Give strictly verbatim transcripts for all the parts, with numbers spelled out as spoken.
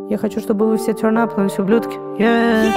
Я хочу, чтобы вы все turn up, но все ублюдки. Yeah.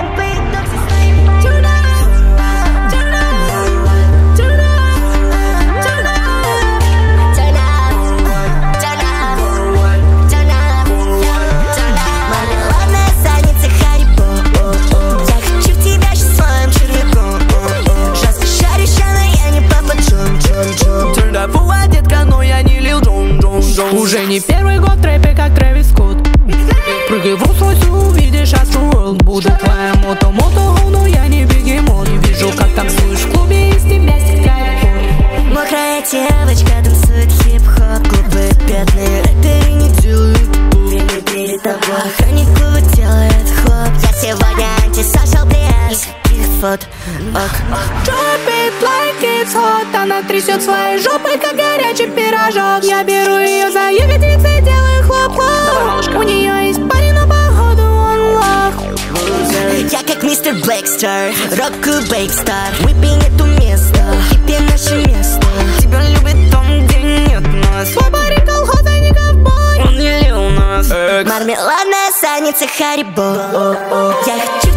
Уже не первый год в трэпе, как Трэвис Скотт. Прыгай в Rolls-Royce, увидишь Astroworld. Буду твоя мото-мото, но я не бегемот. Не вижу, как танцуешь в клубе, из тебя стекает пот. Мокрая девочка танцует хип-хоп. Клубы бедные рэперы не делают время перед тобой. Охранник клуба делает хлоп. Я сегодня антисошал пресс. Фот, ок. Drop it like it's hot. Она трясет своей жопой, как горячий пирожок. Я беру ее за ягодицы, делаю хлоп-хлоп. У нее есть парень, но походу он лох. Я как мистер Блэкстар, рок Бейкстар. Выпей эту место, хиппи наше место. Тебя любит там, где нет нас. Твой парень колхоз, а не ковбой. Он не лил нас. Мармеладная санница Харибо. Я хочу